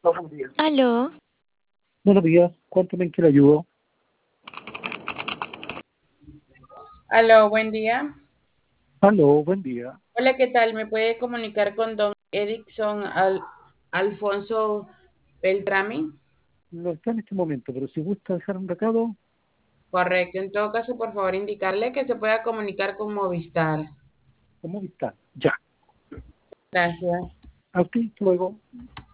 Buenos días. Aló, Buenos días, cuéntame en qué le ayudo. Aló, buen día. Aló, buen día. Hola, ¿qué tal? ¿Me puede comunicar con don Erickson Alfonso Beltrami? No está en este momento, pero si gusta dejar un recado, Correcto. En todo caso, por favor, indicarle que se pueda comunicar con Movistar. ¿cómo está? Ya. Gracias. A usted, hasta luego.